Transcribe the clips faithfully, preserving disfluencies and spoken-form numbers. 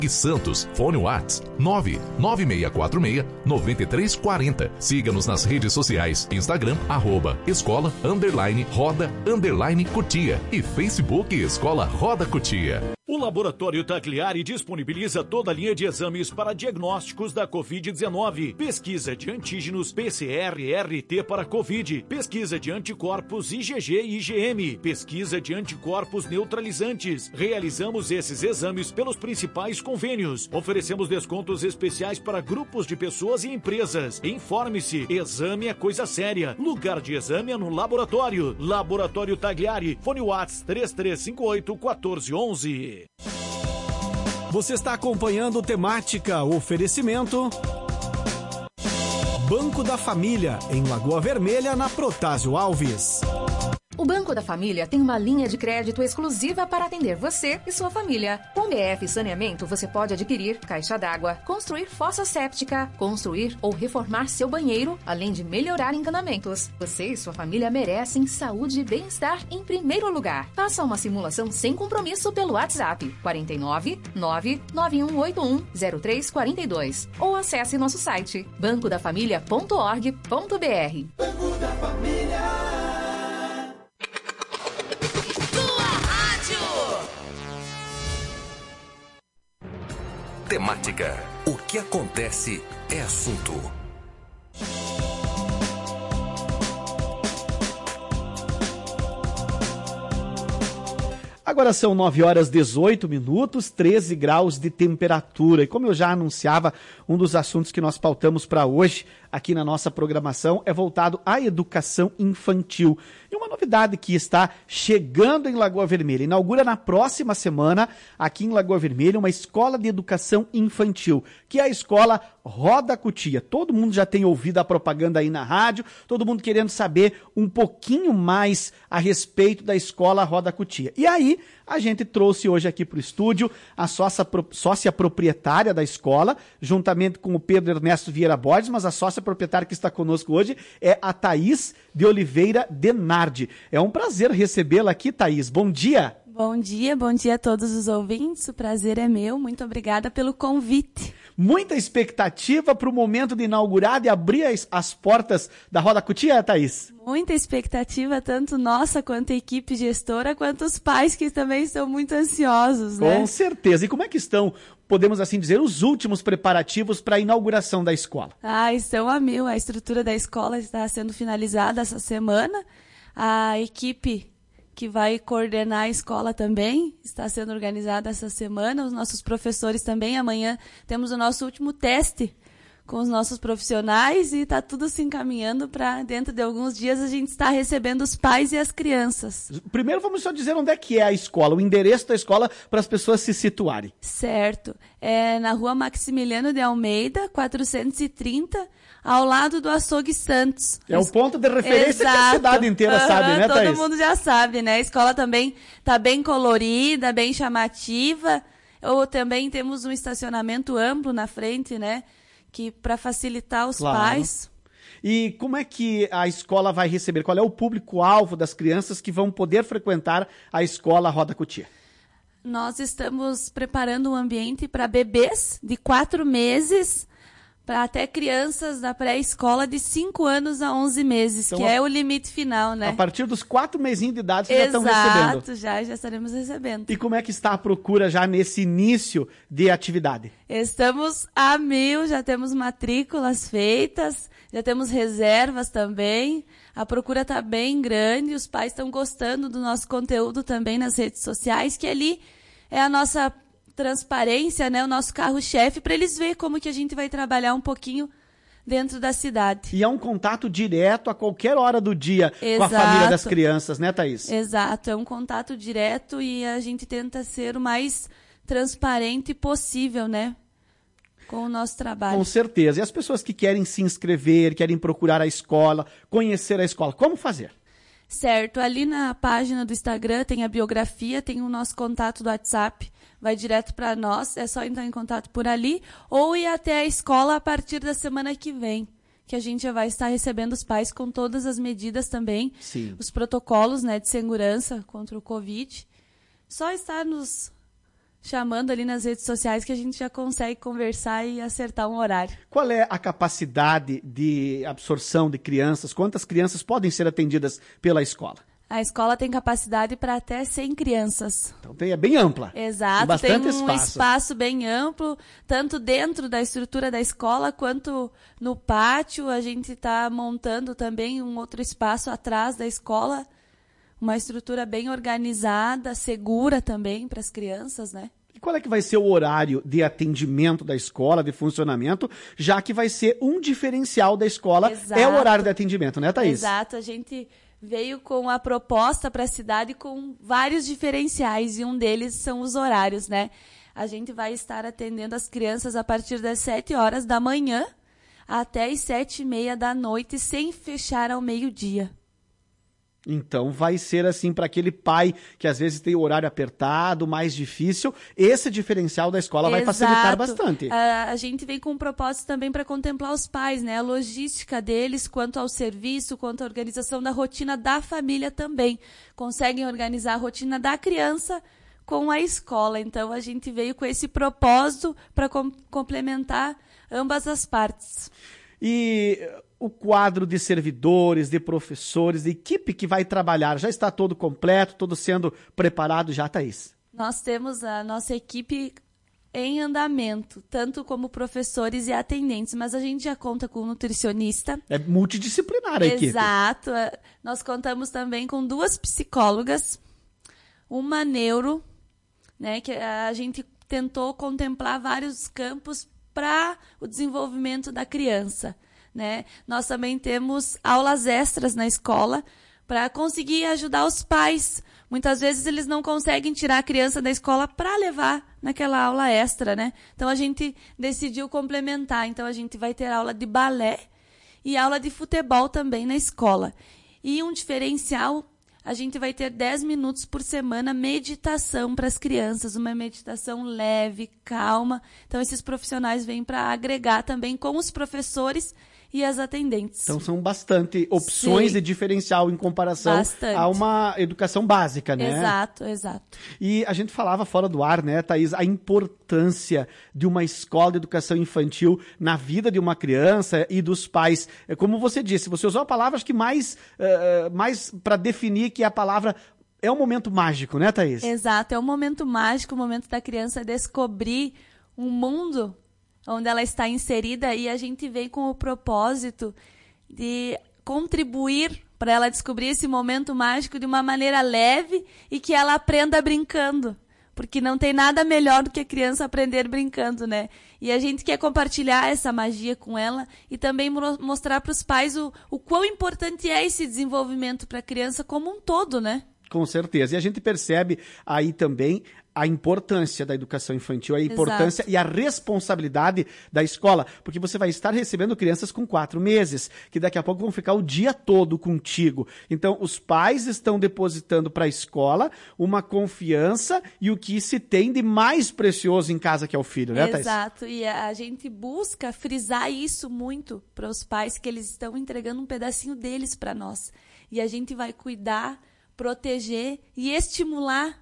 e Santos. Fone Whats nove nove seis quatro seis nove três quatro zero. Siga-nos nas redes sociais, Instagram, arroba Escola, underline, Roda, underline, Cotia e Facebook Escola Roda Cotia. O Laboratório Tagliari disponibiliza toda a linha de exames para diagnósticos da covid dezenove. Pesquisa de antígenos P C R R T para Covid. Pesquisa de anticorpos I G G e I G M. Pesquisa de anticorpos neutralizantes. Realizamos esses exames pelos principais convênios. Oferecemos descontos especiais para grupos de pessoas e empresas. Informe-se. Exame é coisa séria. Lugar de exame é no laboratório. Laboratório Tagliari. Fone Whats três três cinco oito um quatro um um. Você está acompanhando o Temática, oferecimento Banco da Família, em Lagoa Vermelha, na Protásio Alves. O Banco da Família tem uma linha de crédito exclusiva para atender você e sua família. Com B F Saneamento, você pode adquirir caixa d'água, construir fossa séptica, construir ou reformar seu banheiro, além de melhorar encanamentos. Você e sua família merecem saúde e bem-estar em primeiro lugar. Faça uma simulação sem compromisso pelo WhatsApp quatro nove nove nove um oito um zero três quatro dois ou acesse nosso site banco da família ponto org ponto br. Banco da Família. Temática. O que acontece é assunto. Agora são nove horas e dezoito minutos, treze graus de temperatura. E como eu já anunciava, um dos assuntos que nós pautamos para hoje aqui na nossa programação é voltado à educação infantil. E uma novidade que está chegando em Lagoa Vermelha. Inaugura na próxima semana, aqui em Lagoa Vermelha, uma escola de educação infantil, que é a escola Roda Cotia. Todo mundo já tem ouvido a propaganda aí na rádio, todo mundo querendo saber um pouquinho mais a respeito da escola Roda Cotia. E aí, a gente trouxe hoje aqui para o estúdio a sócia, sócia proprietária da escola, juntamente com o Pedro Ernesto Vieira Borges, mas a sócia proprietária que está conosco hoje é a Thaís de Oliveira Denardi. É um prazer recebê-la aqui, Thaís. Bom dia. Bom dia, bom dia a todos os ouvintes. O prazer é meu. Muito obrigada pelo convite. Muita expectativa para o momento de inaugurar e abrir as, as portas da Roda Cotia, Thaís? Muita expectativa, tanto nossa quanto a equipe gestora, quanto os pais que também estão muito ansiosos, né? Com certeza. E como é que estão, podemos assim dizer, os últimos preparativos para a inauguração da escola? Ah, estão a mil. A estrutura da escola está sendo finalizada essa semana. A equipe que vai coordenar a escola também está sendo organizada essa semana. Os nossos professores também. Amanhã temos o nosso último teste com os nossos profissionais e está tudo se encaminhando para dentro de alguns dias a gente estar recebendo os pais e as crianças. Primeiro vamos só dizer onde é que é a escola, o endereço da escola para as pessoas se situarem. Certo. É na rua Maximiliano de Almeida, quatrocentos e trinta, ao lado do Açougue Santos. É o ponto de referência. Exato. Que a cidade inteira uhum, sabe, né, Thaís? Todo mundo já sabe, né? A escola também está bem colorida, bem chamativa. Ou também temos um estacionamento amplo na frente, né? Que para facilitar os claro. pais. E como é que a escola vai receber? Qual é o público-alvo das crianças que vão poder frequentar a escola Roda Cotia? Nós estamos preparando um ambiente para bebês de quatro meses, para até crianças da pré-escola de cinco anos a onze meses, então, que é o limite final, né? A partir dos quatro mesinhos de idade vocês já estão recebendo. Exato, já, já estaremos recebendo. E como é que está a procura já nesse início de atividade? Estamos a mil, já temos matrículas feitas, já temos reservas também. A procura está bem grande, os pais estão gostando do nosso conteúdo também nas redes sociais, que ali é a nossa transparência, né, o nosso carro-chefe, para eles verem como que a gente vai trabalhar um pouquinho dentro da cidade. E é um contato direto a qualquer hora do dia Exato. Com a família das crianças, né, Thaís? Exato, é um contato direto e a gente tenta ser o mais transparente possível, né, com o nosso trabalho. Com certeza. E as pessoas que querem se inscrever, querem procurar a escola, conhecer a escola, como fazer? Certo, ali na página do Instagram tem a biografia, tem o nosso contato do WhatsApp, vai direto para nós, é só entrar em contato por ali, ou ir até a escola a partir da semana que vem, que a gente já vai estar recebendo os pais com todas as medidas também, Sim. os protocolos, né, de segurança contra o Covid. Só estar nos chamando ali nas redes sociais que a gente já consegue conversar e acertar um horário. Qual é a capacidade de absorção de crianças? Quantas crianças podem ser atendidas pela escola? A escola tem capacidade para até cem crianças. Então tem, é bem ampla. Exato, tem bastante tem um espaço. espaço bem amplo, tanto dentro da estrutura da escola quanto no pátio. A gente está montando também um outro espaço atrás da escola, uma estrutura bem organizada, segura também para as crianças, né? E qual é que vai ser o horário de atendimento da escola, de funcionamento, já que vai ser um diferencial da escola, Exato. É o horário de atendimento, né, Thaís? Exato, a gente veio com a proposta para a cidade com vários diferenciais, e um deles são os horários, né? A gente vai estar atendendo as crianças a partir das sete horas da manhã até as sete e meia da noite, sem fechar ao meio-dia. Então vai ser assim para aquele pai que às vezes tem o horário apertado, mais difícil, esse diferencial da escola vai Exato. facilitar bastante. A, a gente vem com um propósito também para contemplar os pais, né? A logística deles quanto ao serviço, quanto à organização da rotina da família também. Conseguem organizar a rotina da criança com a escola. Então a gente veio com esse propósito para com, complementar ambas as partes. E o quadro de servidores, de professores, de equipe que vai trabalhar, já está todo completo, todo sendo preparado já, Thaís? Nós temos a nossa equipe em andamento, tanto como professores e atendentes, mas a gente já conta com um nutricionista. É multidisciplinar a equipe. Exato. Nós contamos também com duas psicólogas, uma neuro, né, que a gente tentou contemplar vários campos para o desenvolvimento da criança, né? Nós também temos aulas extras na escola para conseguir ajudar os pais. Muitas vezes eles não conseguem tirar a criança da escola para levar naquela aula extra, né? Então a gente decidiu complementar. Então a gente vai ter aula de balé e aula de futebol também na escola. E um diferencial, a gente vai ter dez minutos por semana meditação para as crianças, uma meditação leve, calma. Então esses profissionais vêm para agregar também com os professores e as atendentes. Então são bastante opções Sim. de diferencial em comparação Bastante. a uma educação básica, né? Exato, exato. E a gente falava fora do ar, né, Thaís, a importância de uma escola de educação infantil na vida de uma criança e dos pais. É como você disse, você usou a palavra acho que mais, uh, mais para definir que a palavra é um momento mágico, né, Thaís? Exato, é um momento mágico, o momento da criança descobrir um mundo onde ela está inserida, e a gente vem com o propósito de contribuir para ela descobrir esse momento mágico de uma maneira leve e que ela aprenda brincando. Porque não tem nada melhor do que a criança aprender brincando, né? E a gente quer compartilhar essa magia com ela e também mostrar para os pais o, o quão importante é esse desenvolvimento para a criança como um todo, né? Com certeza. E a gente percebe aí também a importância da educação infantil, a importância Exato. E a responsabilidade da escola, porque você vai estar recebendo crianças com quatro meses, que daqui a pouco vão ficar o dia todo contigo. Então, os pais estão depositando para a escola uma confiança e o que se tem de mais precioso em casa, que é o filho, né, Thaís? Exato, e a gente busca frisar isso muito para os pais, que eles estão entregando um pedacinho deles para nós. E a gente vai cuidar, proteger e estimular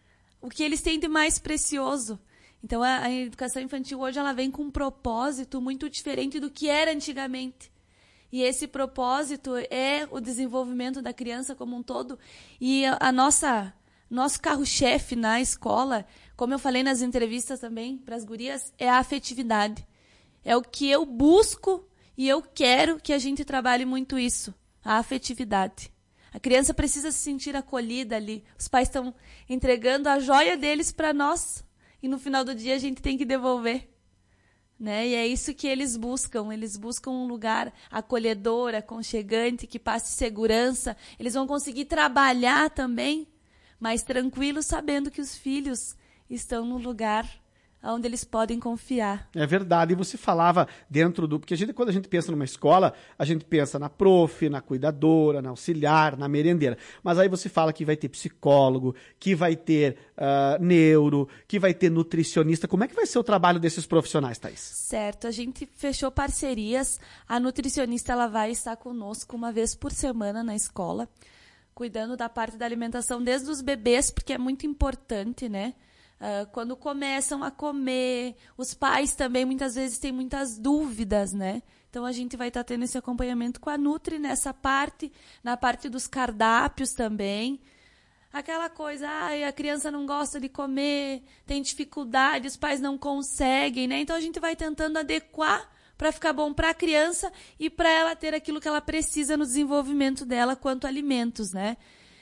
o que eles têm de mais precioso. Então, a, a educação infantil hoje ela vem com um propósito muito diferente do que era antigamente. E esse propósito é o desenvolvimento da criança como um todo. E a, a nossa, nosso carro-chefe na escola, como eu falei nas entrevistas também para as gurias, é a afetividade. É o que eu busco e eu quero que a gente trabalhe muito isso, a afetividade. A criança precisa se sentir acolhida ali. Os pais estão entregando a joia deles para nós. E no final do dia a gente tem que devolver. Né? E é isso que eles buscam. Eles buscam um lugar acolhedor, aconchegante, que passe segurança. Eles vão conseguir trabalhar também, mas tranquilos, sabendo que os filhos estão no lugar onde eles podem confiar. É verdade. E você falava dentro do... Porque a gente, quando a gente pensa numa escola, a gente pensa na prof, na cuidadora, na auxiliar, na merendeira. Mas aí você fala que vai ter psicólogo, que vai ter uh, neuro, que vai ter nutricionista. Como é que vai ser o trabalho desses profissionais, Thaís? Certo. A gente fechou parcerias. A nutricionista ela vai estar conosco uma vez por semana na escola, cuidando da parte da alimentação desde os bebês, porque é muito importante, né? Uh, quando começam a comer, os pais também muitas vezes têm muitas dúvidas, né? Então a gente vai estar tá tendo esse acompanhamento com a Nutri nessa parte, na parte dos cardápios também. Aquela coisa, ah, a criança não gosta de comer, tem dificuldade, os pais não conseguem, né? Então a gente vai tentando adequar para ficar bom para a criança e para ela ter aquilo que ela precisa no desenvolvimento dela quanto alimentos, né?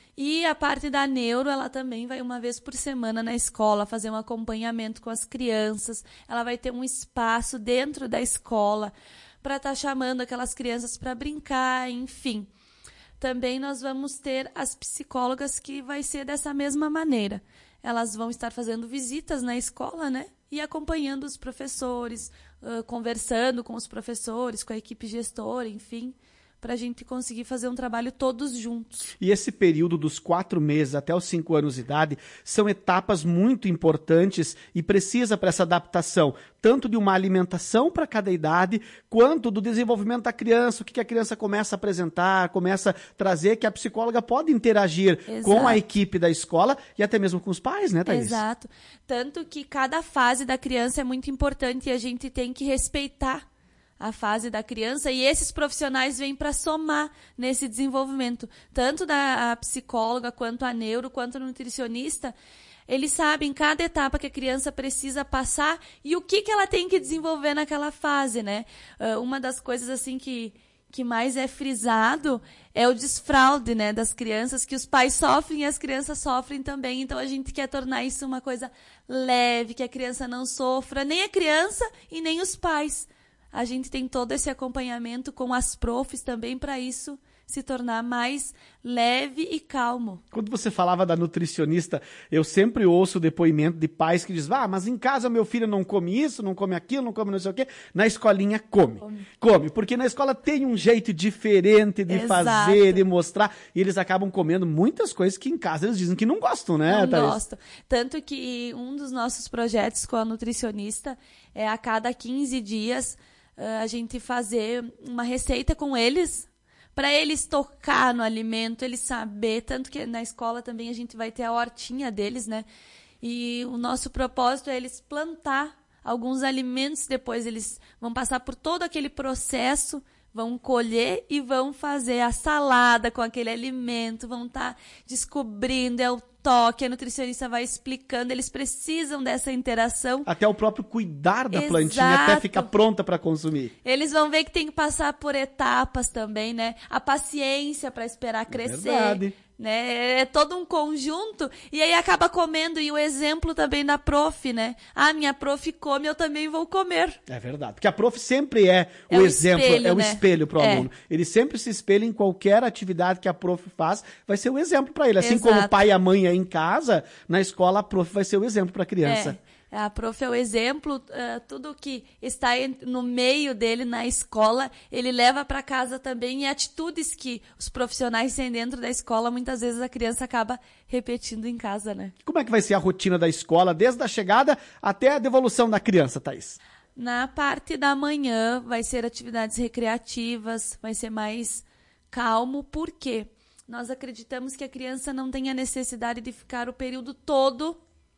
E a parte da neuro, ela também vai uma vez por semana na escola fazer um acompanhamento com as crianças. Ela vai ter um espaço dentro da escola para estar tá chamando aquelas crianças para brincar, enfim. Também nós vamos ter as psicólogas que vai ser dessa mesma maneira. Elas vão estar fazendo visitas na escola, né? E acompanhando os professores, uh, conversando com os professores, com a equipe gestora, enfim, para a gente conseguir fazer um trabalho todos juntos. E esse período dos quatro meses até os cinco anos de idade são etapas muito importantes e precisa para essa adaptação, tanto de uma alimentação para cada idade, quanto do desenvolvimento da criança, o que a criança começa a apresentar, começa a trazer, que a psicóloga pode interagir Exato. Com a equipe da escola e até mesmo com os pais, né, Thaís? Exato. Tanto que cada fase da criança é muito importante e a gente tem que respeitar a fase da criança, e esses profissionais vêm para somar nesse desenvolvimento, tanto da psicóloga, quanto a neuro, quanto a nutricionista. Eles sabem cada etapa que a criança precisa passar e o que, que ela tem que desenvolver naquela fase, né? Uh, uma das coisas assim que, que mais é frisado é o desfraude, né, das crianças, que os pais sofrem e as crianças sofrem também. Então a gente quer tornar isso uma coisa leve, que a criança não sofra, nem a criança e nem os pais. A gente tem todo esse acompanhamento com as profs também para isso se tornar mais leve e calmo. Quando você falava da nutricionista, eu sempre ouço o depoimento de pais que dizem, ah, mas em casa meu filho não come isso, não come aquilo, não come não sei o quê. Na escolinha come. Come, come porque na escola tem um jeito diferente de Exato. Fazer, de mostrar, e eles acabam comendo muitas coisas que em casa eles dizem que não gostam, né, Não Thaís? gostam. Tanto que um dos nossos projetos com a nutricionista é a cada quinze dias a gente fazer uma receita com eles, para eles tocar no alimento, eles saber, tanto que na escola também a gente vai ter a hortinha deles, né? E o nosso propósito é eles plantar alguns alimentos, depois eles vão passar por todo aquele processo, vão colher e vão fazer a salada com aquele alimento, vão estar tá descobrindo, é o toque, a nutricionista vai explicando, eles precisam dessa interação. Até o próprio cuidar da Exato. Plantinha até ficar pronta para consumir. Eles vão ver que tem que passar por etapas também, né? A paciência para esperar crescer. É verdade. Né? É todo um conjunto, e aí acaba comendo, e o exemplo também da prof, né? Ah, minha prof come, eu também vou comer. É verdade, porque a prof sempre é o é exemplo, espelho, é o né? espelho para o é. aluno. Ele sempre se espelha em qualquer atividade que a prof faz, vai ser o exemplo para ele. Assim Exato. Como o pai e a mãe é em casa, na escola a prof vai ser o exemplo para a criança. É. A prof é o exemplo, uh, tudo que está no meio dele na escola, ele leva para casa também, e atitudes que os profissionais têm dentro da escola, muitas vezes a criança acaba repetindo em casa, né? Como é que vai ser a rotina da escola, desde a chegada até a devolução da criança, Thaís? Na parte da manhã vai ser atividades recreativas, vai ser mais calmo, por quê? Nós acreditamos que a criança não tem a necessidade de ficar o período todo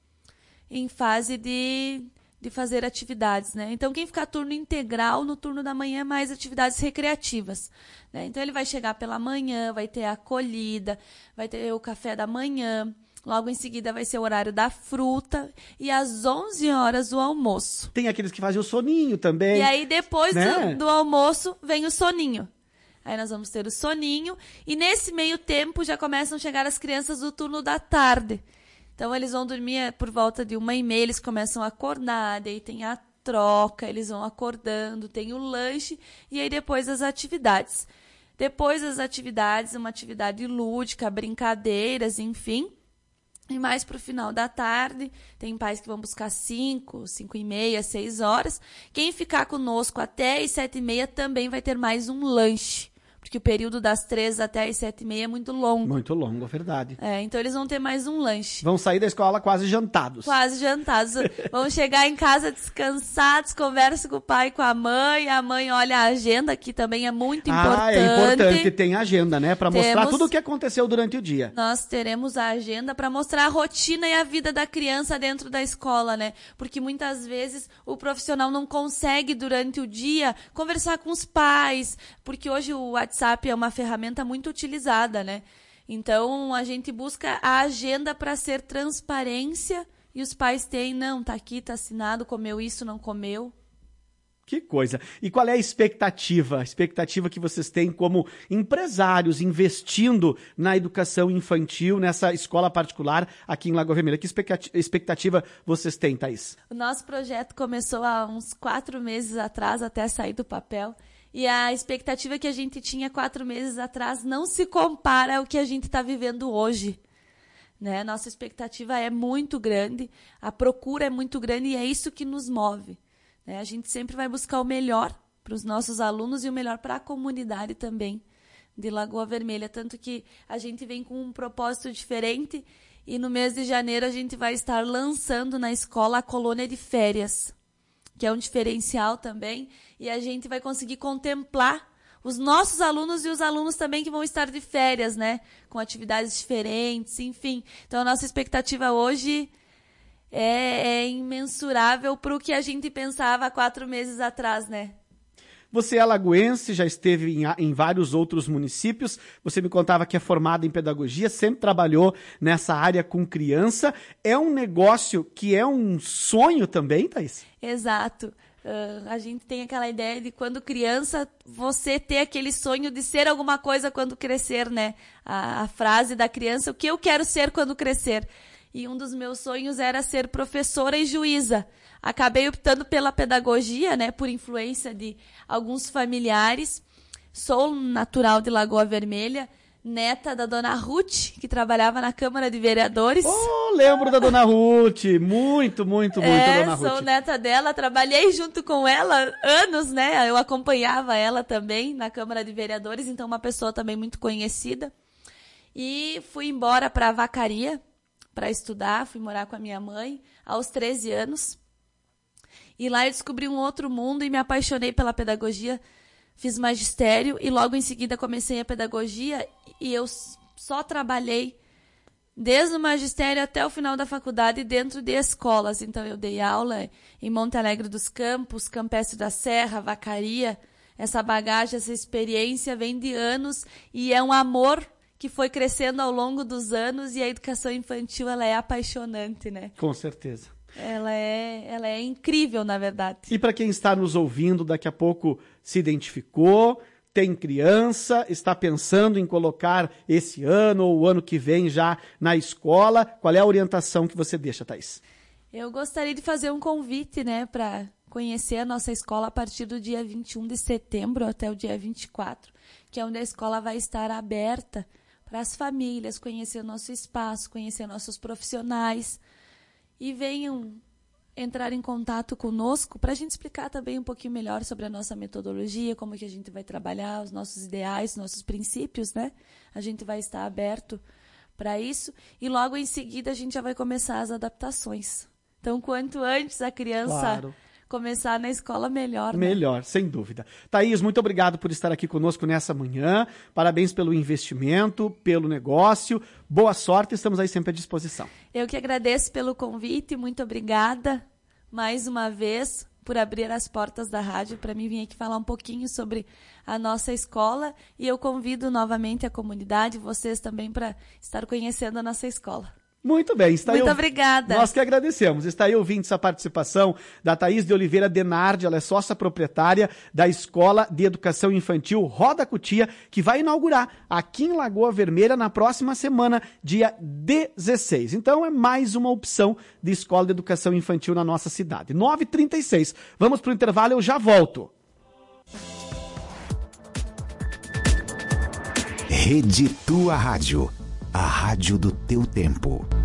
em fase de, de fazer atividades, né? Então, quem ficar turno integral, no turno da manhã, é mais atividades recreativas, né? Então, ele vai chegar pela manhã, vai ter a acolhida, vai ter o café da manhã, logo em seguida vai ser o horário da fruta, e às onze horas o almoço. Tem aqueles que fazem o soninho também. E aí, depois né? do, do almoço, vem o soninho. Aí nós vamos ter o soninho, e nesse meio tempo já começam a chegar as crianças do turno da tarde. Então, eles vão dormir por volta de uma e meia, eles começam a acordar, daí tem a troca, eles vão acordando, tem o lanche, e aí depois as atividades. Depois das atividades, uma atividade lúdica, brincadeiras, enfim. E mais para o final da tarde, tem pais que vão buscar cinco, cinco e meia, seis horas. Quem ficar conosco até as sete e meia também vai ter mais um lanche. porque o período das três até as sete e meia é muito longo. Muito longo, é verdade. É, então eles vão ter mais um lanche. Vão sair da escola quase jantados. Quase jantados. Vão chegar em casa descansados, conversam com o pai e com a mãe, a mãe olha a agenda, que também é muito importante. Ah, é importante, tem agenda, né? Para mostrar Temos... tudo o que aconteceu durante o dia. Nós teremos a agenda para mostrar a rotina e a vida da criança dentro da escola, né? Porque muitas vezes o profissional não consegue, durante o dia, conversar com os pais, porque hoje o WhatsApp é uma ferramenta muito utilizada, né? Então, a gente busca a agenda para ser transparência e os pais têm, não, tá aqui, tá assinado, comeu isso, não comeu. Que coisa. E qual é a expectativa? A expectativa que vocês têm como empresários investindo na educação infantil, nessa escola particular aqui em Lagoa Vermelha? Que expectativa vocês têm, Thaís? O nosso projeto começou há uns quatro meses atrás, até sair do papel. E a expectativa que a gente tinha quatro meses atrás não se compara ao que a gente está vivendo hoje. Né? Nossa expectativa é muito grande, a procura é muito grande e é isso que nos move. A gente sempre vai buscar o melhor para os nossos alunos e o melhor para a comunidade também de Lagoa Vermelha. Tanto que a gente vem com um propósito diferente e no mês de janeiro a gente vai estar lançando na escola a colônia de férias, que é um diferencial também. E a gente vai conseguir contemplar os nossos alunos e os alunos também que vão estar de férias, né? Com atividades diferentes, enfim. Então a nossa expectativa hoje... É, é imensurável para o que a gente pensava há quatro meses atrás, né? Você é alagoense, já esteve em, em vários outros municípios, você me contava que é formada em pedagogia, sempre trabalhou nessa área com criança. É um negócio que é um sonho também, Thaís? Exato. Uh, a gente tem aquela ideia de quando criança, você ter aquele sonho de ser alguma coisa quando crescer, né? A, a frase da criança, o que eu quero ser quando crescer? E um dos meus sonhos era ser professora e juíza. Acabei optando pela pedagogia, né, por influência de alguns familiares. Sou natural de Lagoa Vermelha, neta da dona Ruth, que trabalhava na Câmara de Vereadores. Oh, lembro da dona Ruth, muito, muito, muito, é, dona Ruth. Sou neta dela, trabalhei junto com ela anos, né, eu acompanhava ela também na Câmara de Vereadores, então uma pessoa também muito conhecida. E fui embora para a Vacaria, para estudar, fui morar com a minha mãe aos treze anos. E lá eu descobri um outro mundo e me apaixonei pela pedagogia. Fiz magistério e logo em seguida comecei a pedagogia e eu só trabalhei desde o magistério até o final da faculdade dentro de escolas. Então eu dei aula em Monte Alegre dos Campos, Campestre da Serra, Vacaria. Essa bagagem, essa experiência vem de anos e é um amor que foi crescendo ao longo dos anos e a educação infantil ela é apaixonante, né? Com certeza. Ela é, ela é incrível, na verdade. E para quem está nos ouvindo, daqui a pouco se identificou, tem criança, está pensando em colocar esse ano ou o ano que vem já na escola, qual é a orientação que você deixa, Thaís? Eu gostaria de fazer um convite, né, para conhecer a nossa escola a partir do dia vinte e um de setembro até o dia vinte e quatro, que é onde a escola vai estar aberta para as famílias, conhecer o nosso espaço, conhecer nossos profissionais e venham entrar em contato conosco para a gente explicar também um pouquinho melhor sobre a nossa metodologia, como que a gente vai trabalhar, os nossos ideais, nossos princípios, né? A gente vai estar aberto para isso e logo em seguida a gente já vai começar as adaptações. Então, quanto antes a criança... Claro. Começar na escola melhor, né? Melhor, sem dúvida. Thaís, muito obrigado por estar aqui conosco nessa manhã. Parabéns pelo investimento, pelo negócio. Boa sorte, estamos aí sempre à disposição. Eu que agradeço pelo convite, muito obrigada mais uma vez por abrir as portas da rádio para mim vir aqui falar um pouquinho sobre a nossa escola e eu convido novamente a comunidade, vocês também, para estar conhecendo a nossa escola. Muito bem. Está Muito aí, obrigada. Nós que agradecemos. Está aí ouvindo essa participação da Thaís de Oliveira Denardi, ela é sócia proprietária da Escola de Educação Infantil Roda Cutia, que vai inaugurar aqui em Lagoa Vermelha na próxima semana, dia dezesseis. Então é mais uma opção de escola de educação infantil na nossa cidade. nove e trinta e seis. Vamos para o intervalo, eu já volto. Rede Tua Rádio, a rádio do teu tempo.